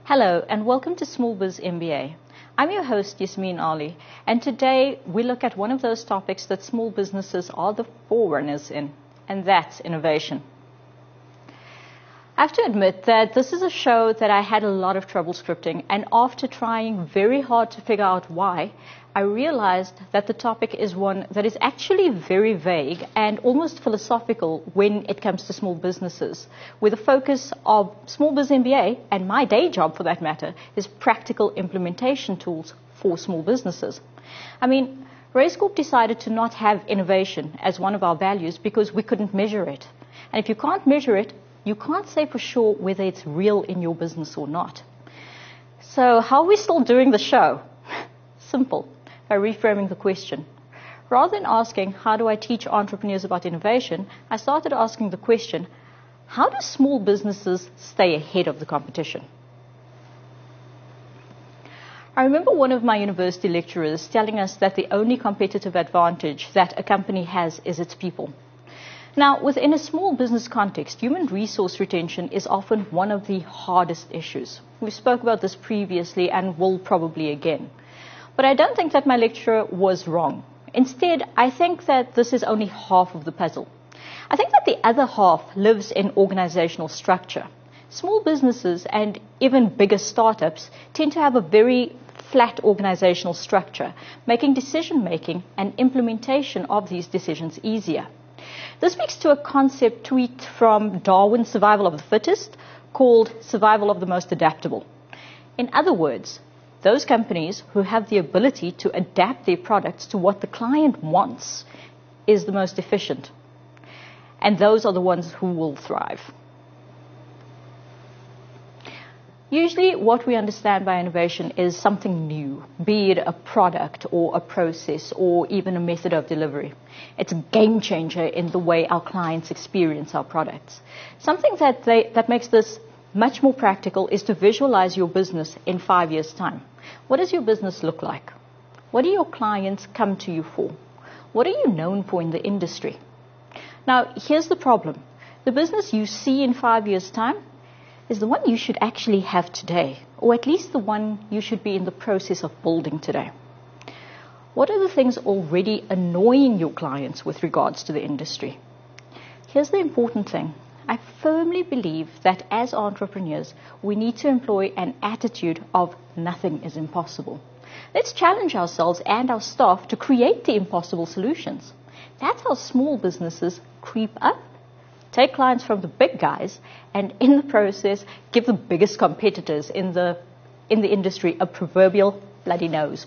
Hello and welcome to Small Biz MBA. I'm your host Yasmin Ali, and today we look at one of those topics that small businesses are the forerunners in, and that's innovation. I have to admit that this is a show that I had a lot of trouble scripting, and after trying very hard to figure out why, I realized that the topic is one that is actually very vague and almost philosophical when it comes to small businesses, where the focus of Small Biz MBA, and my day job for that matter, is practical implementation tools for small businesses. I mean, Race Corp decided to not have innovation as one of our values because we couldn't measure it. And if you can't measure it, you can't say for sure whether it's real in your business or not. So how are we still doing the show? Simple, by reframing the question. Rather than asking, how do I teach entrepreneurs about innovation, I started asking the question, how do small businesses stay ahead of the competition? I remember one of my university lecturers telling us that the only competitive advantage that a company has is its people. Now, within a small business context, human resource retention is often one of the hardest issues. We spoke about this previously and will probably again. But I don't think that my lecturer was wrong. Instead, I think that this is only half of the puzzle. I think that the other half lives in organizational structure. Small businesses and even bigger startups tend to have a very flat organizational structure, making decision-making and implementation of these decisions easier. This speaks to a concept tweaked from Darwin's Survival of the Fittest called Survival of the Most Adaptable. In other words, those companies who have the ability to adapt their products to what the client wants is the most efficient. And those are the ones who will thrive. Usually what we understand by innovation is something new, be it a product or a process or even a method of delivery. It's a game changer in the way our clients experience our products. Something that makes this much more practical is to visualize your business in 5 years' time. What does your business look like? What do your clients come to you for? What are you known for in the industry? Now, here's the problem. The business you see in 5 years' time is the one you should actually have today, or at least the one you should be in the process of building today. What are the things already annoying your clients with regards to the industry? Here's the important thing. I firmly believe that as entrepreneurs, we need to employ an attitude of nothing is impossible. Let's challenge ourselves and our staff to create the impossible solutions. That's how small businesses creep up, take clients from the big guys, and in the process, give the biggest competitors in the industry a proverbial bloody nose.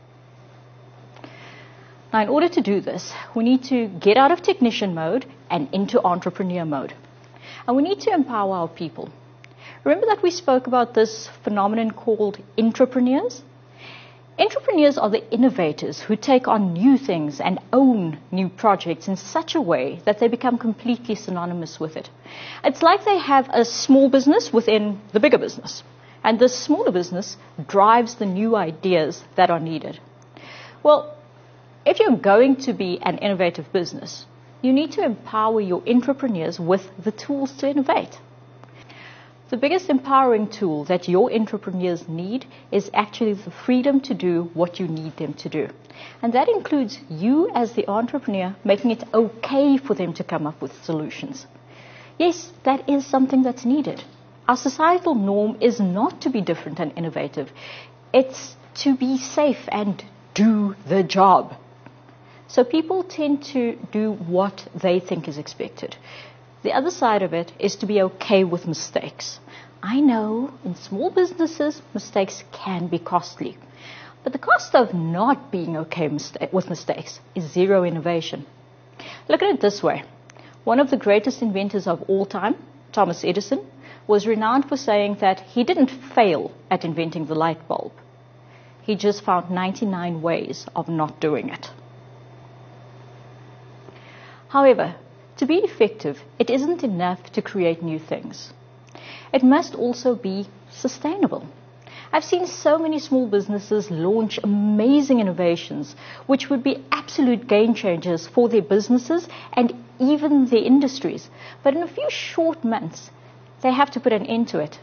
Now, in order to do this, we need to get out of technician mode and into entrepreneur mode. And we need to empower our people. Remember that we spoke about this phenomenon called intrapreneurs? Entrepreneurs are the innovators who take on new things and own new projects in such a way that they become completely synonymous with it. It's like they have a small business within the bigger business, and this smaller business drives the new ideas that are needed. Well, if you're going to be an innovative business, you need to empower your entrepreneurs with the tools to innovate. The biggest empowering tool that your entrepreneurs need is actually the freedom to do what you need them to do. And that includes you as the entrepreneur making it okay for them to come up with solutions. Yes, that is something that's needed. Our societal norm is not to be different and innovative. It's to be safe and do the job. So people tend to do what they think is expected. The other side of it is to be okay with mistakes. I know in small businesses, mistakes can be costly. But the cost of not being okay with mistakes is zero innovation. Look at it this way. One of the greatest inventors of all time, Thomas Edison, was renowned for saying that he didn't fail at inventing the light bulb. He just found 99 ways of not doing it. However, to be effective, it isn't enough to create new things. It must also be sustainable. I've seen so many small businesses launch amazing innovations, which would be absolute game changers for their businesses and even their industries. But in a few short months, they have to put an end to it.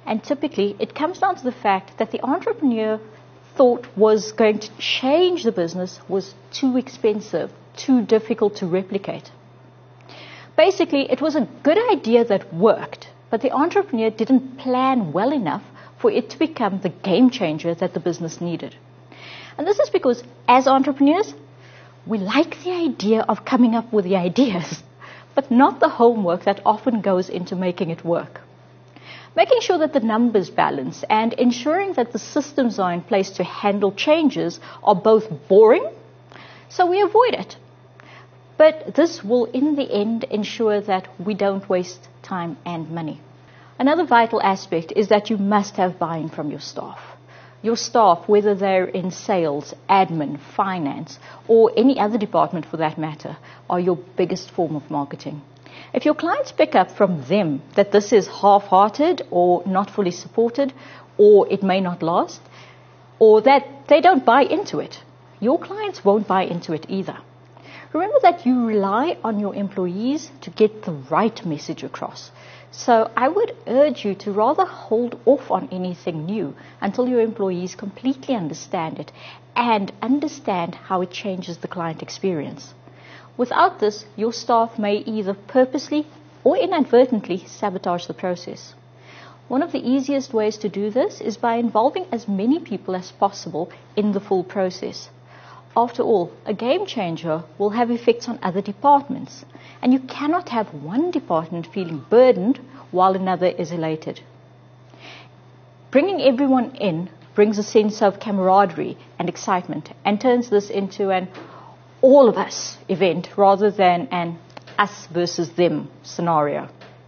And typically, it comes down to the fact that the entrepreneur thought was going to change the business was too expensive, too difficult to replicate. Basically, it was a good idea that worked, but the entrepreneur didn't plan well enough for it to become the game changer that the business needed. And this is because, as entrepreneurs, we like the idea of coming up with the ideas, but not the homework that often goes into making it work. Making sure that the numbers balance and ensuring that the systems are in place to handle changes are both boring, so we avoid it. But this will, in the end, ensure that we don't waste time and money. Another vital aspect is that you must have buy-in from your staff. Your staff, whether they're in sales, admin, finance, or any other department for that matter, are your biggest form of marketing. If your clients pick up from them that this is half-hearted or not fully supported, or it may not last, or that they don't buy into it, your clients won't buy into it either. Remember that you rely on your employees to get the right message across. So I would urge you to rather hold off on anything new until your employees completely understand it and understand how it changes the client experience. Without this, your staff may either purposely or inadvertently sabotage the process. One of the easiest ways to do this is by involving as many people as possible in the full process. After all, a game changer will have effects on other departments, and you cannot have one department feeling burdened while another is elated. Bringing everyone in brings a sense of camaraderie and excitement and turns this into an all of us event rather than an us versus them scenario.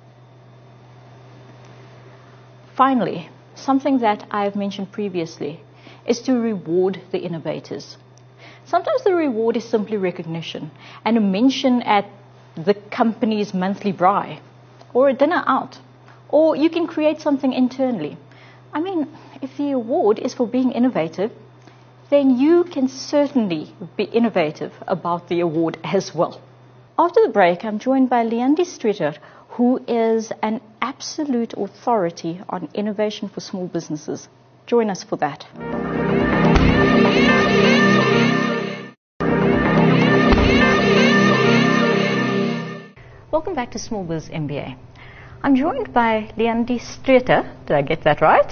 Finally, something that I've mentioned previously is to reward the innovators. Sometimes the reward is simply recognition and a mention at the company's monthly braai or a dinner out, or you can create something internally. I mean, if the award is for being innovative, then you can certainly be innovative about the award as well. After the break, I'm joined by Leandi Streeter, who is an absolute authority on innovation for small businesses. Join us for that. Welcome back to Small Biz MBA. I'm joined by Leandi Streeter, did I get that right?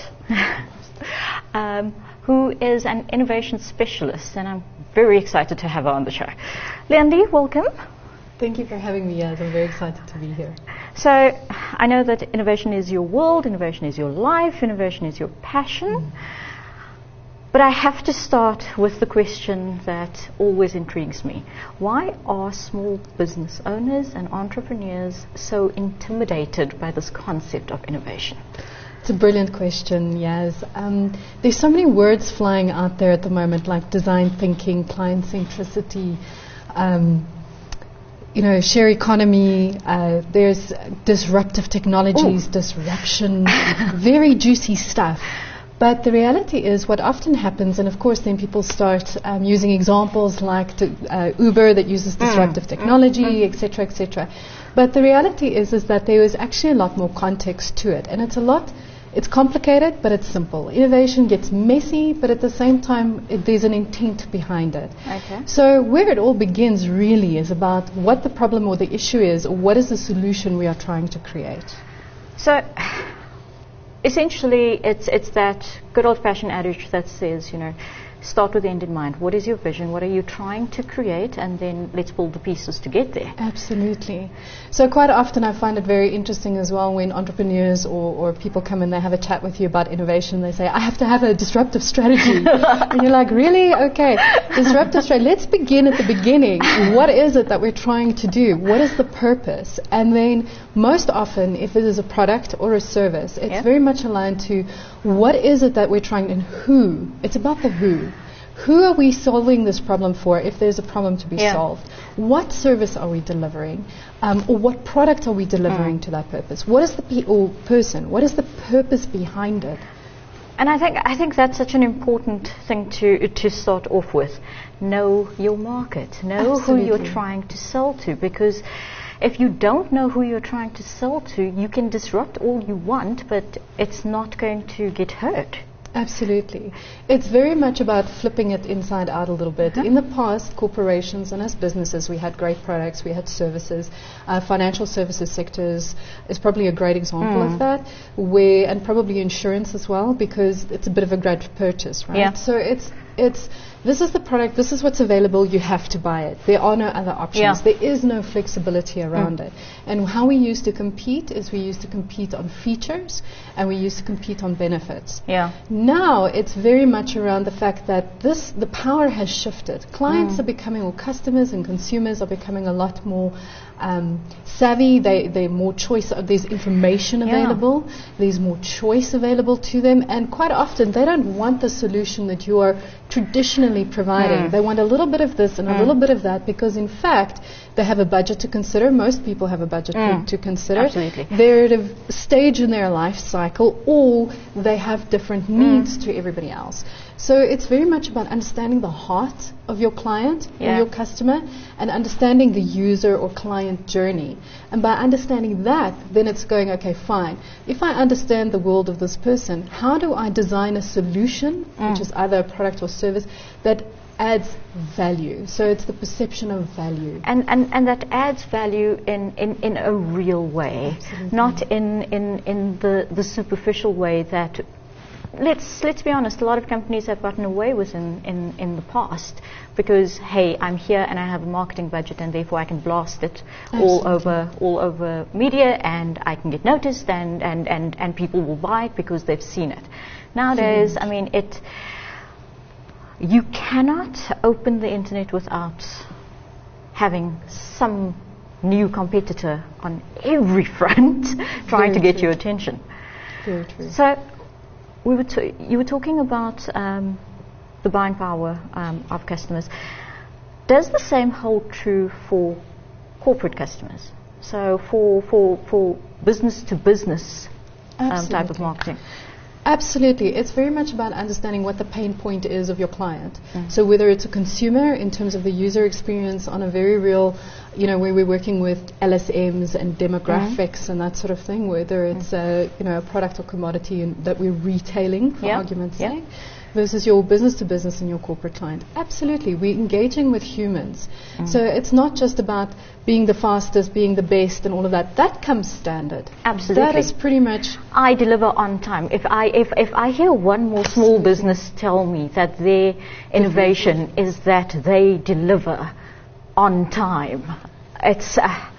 Who is an innovation specialist, and I'm very excited to have her on the show. Leandi, welcome. Thank you for having me, Yaz. I'm very excited to be here. So, I know that innovation is your world, innovation is your life, innovation is your passion. But I have to start with the question that always intrigues me. Why are small business owners and entrepreneurs so intimidated by this concept of innovation? It's a brilliant question, Yaz. There's so many words flying out there at the moment, like design thinking, client centricity, share economy, there's disruptive technologies, disruption, very juicy stuff. But the reality is what often happens, and of course then people start using examples like Uber that uses disruptive technology, etc., etc. But the reality is that there is actually a lot more context to it. And it's complicated, but it's simple. Innovation gets messy, but at the same time, there's an intent behind it. Okay. So where it all begins really is about what the problem or the issue is, or what is the solution we are trying to create. So, essentially, it's that good old-fashioned adage that says, start with the end in mind. What is your vision? What are you trying to create? And then let's build the pieces to get there. Absolutely. So quite often I find it very interesting as well when entrepreneurs or people come in, they have a chat with you about innovation. They say, I have to have a disruptive strategy. And you're like, really? Okay. Disruptive strategy. Let's begin at the beginning. What is it that we're trying to do? What is the purpose? And then most often, if it is a product or a service, it's very much aligned to what is it that we're trying and who. It's about the who. Who are we solving this problem for if there's a problem to be solved? What service are we delivering? Or what product are we delivering to that purpose? What is the person? What is the purpose behind it? And I think that's such an important thing to start off with. Know your market. Know who you're trying to sell to, because if you don't know who you're trying to sell to, you can disrupt all you want, but it's not going to get heard. Absolutely. It's very much about flipping it inside out a little bit. In the past, corporations and as businesses, we had great products, we had services. Financial services sectors is probably a great example of that, and probably insurance as well, because it's a bit of a great purchase, right? Yeah. So it's this is the product, this is what's available, you have to buy it. There are no other options. Yeah. There is no flexibility around it. And how we used to compete is we used to compete on features and we used to compete on benefits. Yeah. Now it's very much around the fact that the power has shifted. Clients are becoming, or customers and consumers are becoming a lot more savvy. They're more choice. There's information available. There's more choice available to them, and quite often they don't want the solution that you are traditionally providing. They want a little bit of this and a little bit of that, because in fact they have a budget to consider. Most people have a budget to consider. Absolutely. They're at a stage in their life cycle, or they have different needs to everybody else. So it's very much about understanding the heart of your client or your customer, and understanding the user or client journey. And by understanding that, then it's going, okay, fine. If I understand the world of this person, how do I design a solution, which is either a product or service, that adds value? So it's the perception of value. And that adds value in a real way, not in the superficial way that, let's be honest, a lot of companies have gotten away with in the past, because hey, I'm here and I have a marketing budget and therefore I can blast it all over media and I can get noticed and people will buy it because they've seen it. Nowadays, I mean, you cannot open the internet without having some new competitor on every front trying to get your attention. Very true. So you were talking about the buying power of customers. Does the same hold true for corporate customers? So for business to business type of marketing? Absolutely. It's very much about understanding what the pain point is of your client. So whether it's a consumer in terms of the user experience on a very real, where we're working with LSMs and demographics and that sort of thing, whether it's a product or commodity that we're retailing, for argument's sake, versus your business to business and your corporate client. Absolutely. We're engaging with humans. So it's not just about being the fastest, being the best and all of that. That comes standard. Absolutely. That is pretty much... I deliver on time. If I hear one more small business tell me that their innovation is that they deliver on time, it's...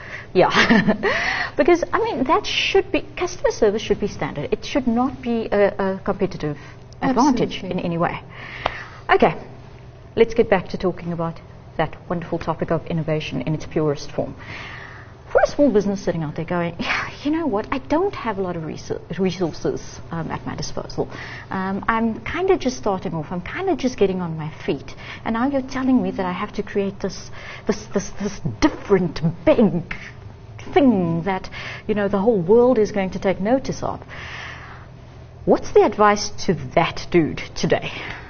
because, I mean, that should be... Customer service should be standard. It should not be a competitive advantage in any way. Okay, let's get back to talking about that wonderful topic of innovation in its purest form. For a small business sitting out there going, you know what, I don't have a lot of resources at my disposal. I'm kind of just starting off. I'm kind of just getting on my feet. And now you're telling me that I have to create this different big thing that, the whole world is going to take notice of. What's the advice to that dude today?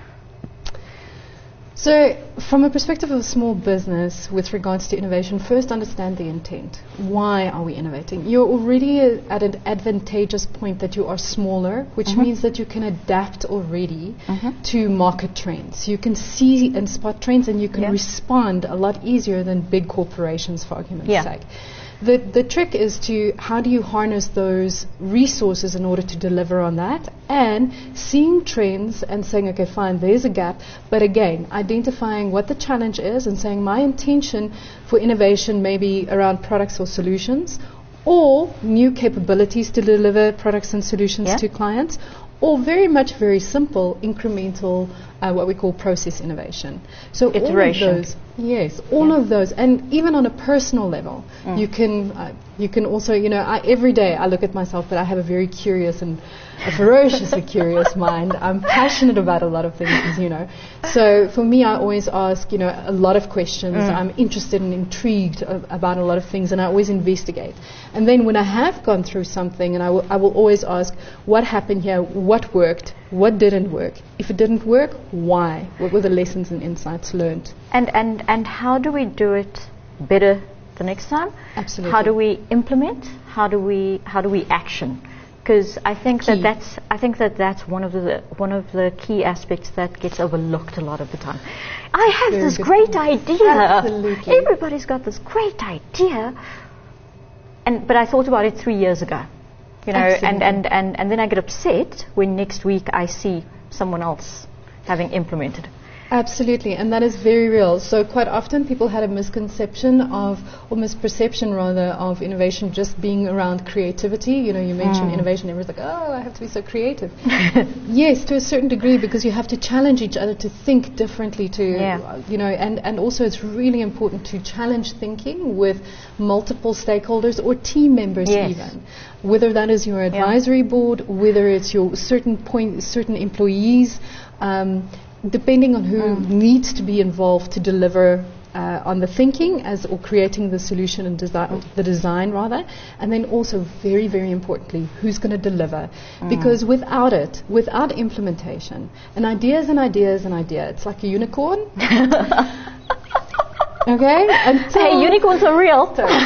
So, from a perspective of a small business with regards to innovation, first understand the intent. Why are we innovating? You're already at an advantageous point that you are smaller, which means that you can adapt already to market trends. You can see and spot trends, and you can respond a lot easier than big corporations, for argument's sake. The trick is to how do you harness those resources in order to deliver on that, and seeing trends and saying, okay, fine, there's a gap, but again, identifying what the challenge is and saying my intention for innovation may be around products or solutions, or new capabilities to deliver products and solutions to clients, or very simple, incremental, what we call process innovation. So iteration. All of those, all of those, and even on a personal level, you can also, every day I look at myself, but I have a very curious and a ferociously curious mind. I'm passionate about a lot of things, as you know. So for me, I always ask, a lot of questions. I'm interested and intrigued about a lot of things, and I always investigate. And then when I have gone through something, and I will always ask, what happened here? What worked? What didn't work? If it didn't work, why? What were the lessons and insights learned? And how do we do it better the next time. Absolutely. How do we implement? How do we action? Because I think that's one of the key aspects that gets overlooked a lot of the time. I have this great idea. Absolutely. Everybody's got this great idea, but I thought about it 3 years ago, and then I get upset when next week I see someone else having implemented. Absolutely, and that is very real. So quite often people had a misconception or misperception rather of innovation just being around creativity. You mentioned innovation, everyone's like, oh, I have to be so creative. Yes, to a certain degree, because you have to challenge each other to think differently and also it's really important to challenge thinking with multiple stakeholders or team members even. Whether that is your advisory board, whether it's your certain employees, depending on who needs to be involved to deliver on the thinking or creating the solution and the design rather, and then also very, very importantly, who's going to deliver. Because without implementation, an idea is an idea is an idea. It's like a unicorn. Okay? Hey, unicorns are real. So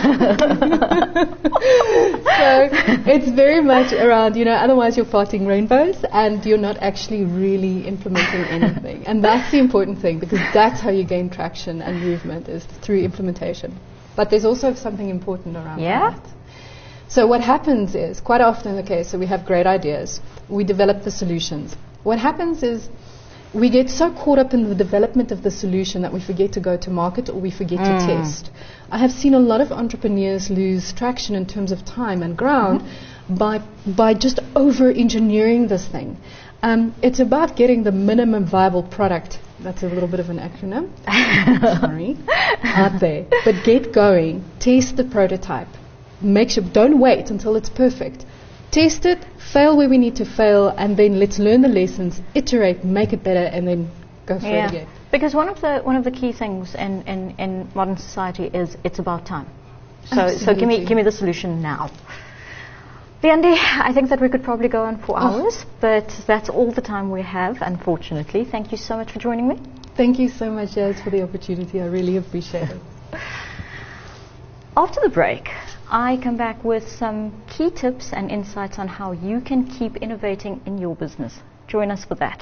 it's very much around, otherwise you're farting rainbows and you're not actually really implementing anything. And that's the important thing, because that's how you gain traction and movement, is through implementation. But there's also something important around that. So what happens is, quite often, so we have great ideas. We develop the solutions. What happens is, we get so caught up in the development of the solution that we forget to go to market or we forget to test. I have seen a lot of entrepreneurs lose traction in terms of time and ground by just over-engineering this thing. It's about getting the minimum viable product. That's a little bit of an acronym. Sorry. Out there. But get going. Test the prototype. Make sure, don't wait until it's perfect. Test it, fail where we need to fail, and then let's learn the lessons, iterate, make it better, and then go further again. Because one of the key things in modern society is it's about time. So give me the solution now. Leandi, I think that we could probably go on for hours, but that's all the time we have, unfortunately. Thank you so much for joining me. Thank you so much, Jazz, for the opportunity. I really appreciate it. After the break, I come back with some key tips and insights on how you can keep innovating in your business. Join us for that.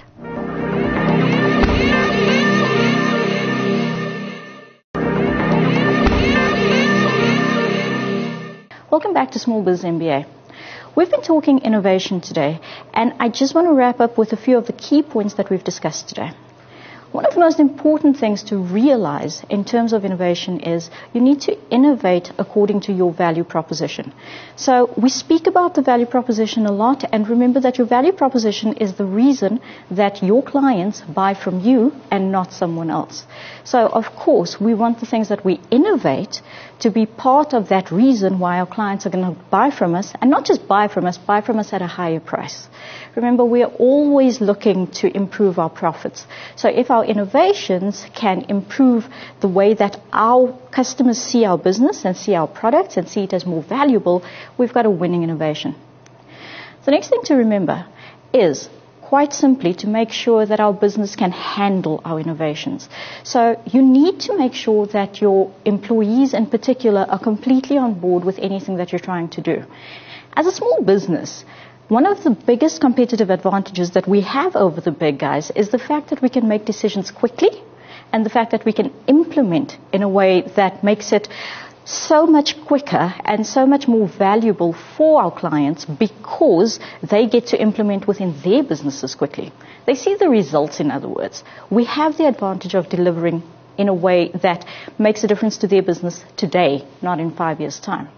Welcome back to Small Biz MBA. We've been talking innovation today, and I just want to wrap up with a few of the key points that we've discussed today. One of the most important things to realize in terms of innovation is you need to innovate according to your value proposition. So we speak about the value proposition a lot, and remember that your value proposition is the reason that your clients buy from you and not someone else. So of course we want the things that we innovate to be part of that reason why our clients are going to buy from us, and not just buy from us at a higher price. Remember, we are always looking to improve our profits. So if our innovations can improve the way that our customers see our business and see our products and see it as more valuable, we've got a winning innovation. The next thing to remember is quite simply to make sure that our business can handle our innovations. So you need to make sure that your employees in particular are completely on board with anything that you're trying to do. As a small business, one of the biggest competitive advantages that we have over the big guys is the fact that we can make decisions quickly and the fact that we can implement in a way that makes it so much quicker and so much more valuable for our clients because they get to implement within their businesses quickly. They see the results, in other words. We have the advantage of delivering in a way that makes a difference to their business today, not in 5 years' time.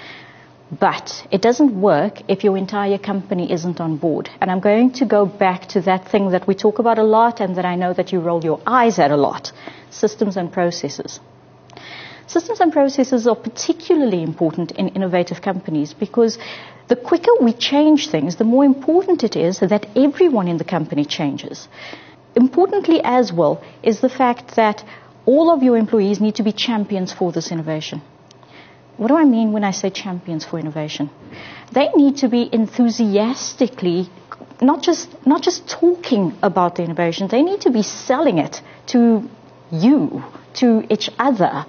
But it doesn't work if your entire company isn't on board. And I'm going to go back to that thing that we talk about a lot and that I know that you roll your eyes at a lot, systems and processes. Systems and processes are particularly important in innovative companies because the quicker we change things, the more important it is that everyone in the company changes. Importantly as well is the fact that all of your employees need to be champions for this innovation. What do I mean when I say champions for innovation? They need to be enthusiastically, not just talking about the innovation, they need to be selling it to you, to each other,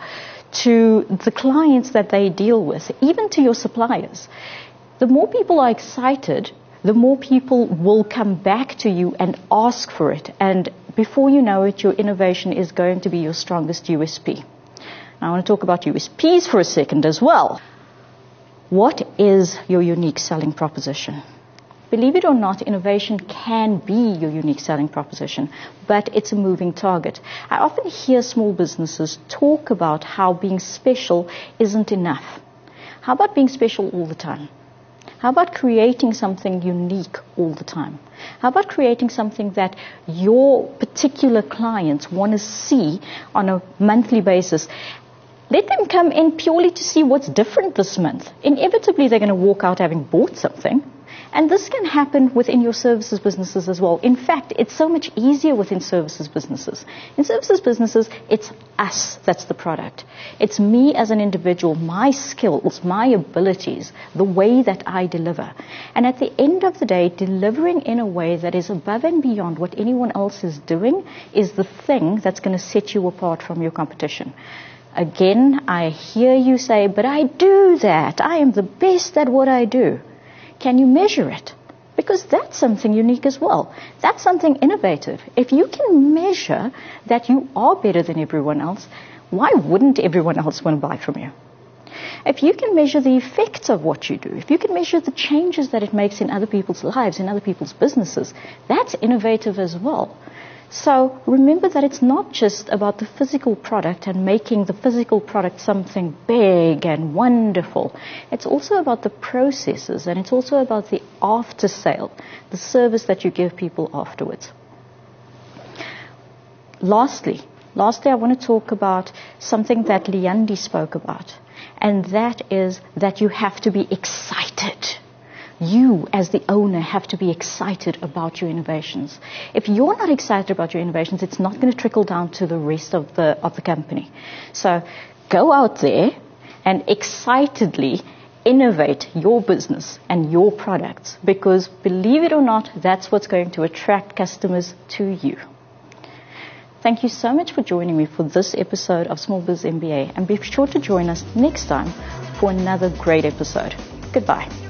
to the clients that they deal with, even to your suppliers. The more people are excited, the more people will come back to you and ask for it. And before you know it, your innovation is going to be your strongest USP. Now, I want to talk about USPs for a second as well. What is your unique selling proposition? Believe it or not, innovation can be your unique selling proposition, but it's a moving target. I often hear small businesses talk about how being special isn't enough. How about being special all the time? How about creating something unique all the time? How about creating something that your particular clients want to see on a monthly basis? Let them come in purely to see what's different this month. Inevitably, they're going to walk out having bought something. And this can happen within your services businesses as well. In fact, it's so much easier within services businesses. In services businesses, it's us that's the product. It's me as an individual, my skills, my abilities, the way that I deliver. And at the end of the day, delivering in a way that is above and beyond what anyone else is doing is the thing that's going to set you apart from your competition. Again, I hear you say, but I do that. I am the best at what I do. Can you measure it? Because that's something unique as well. That's something innovative. If you can measure that you are better than everyone else, why wouldn't everyone else want to buy from you? If you can measure the effects of what you do, if you can measure the changes that it makes in other people's lives, in other people's businesses, that's innovative as well. So remember that it's not just about the physical product and making the physical product something big and wonderful. It's also about the processes, and it's also about the after sale, the service that you give people afterwards. Lastly, I want to talk about something that Leandi spoke about, and that is that you have to be excited. You, as the owner, have to be excited about your innovations. If you're not excited about your innovations, it's not going to trickle down to the rest of the company. So go out there and excitedly innovate your business and your products, because believe it or not, that's what's going to attract customers to you. Thank you so much for joining me for this episode of Small Biz MBA, and be sure to join us next time for another great episode. Goodbye.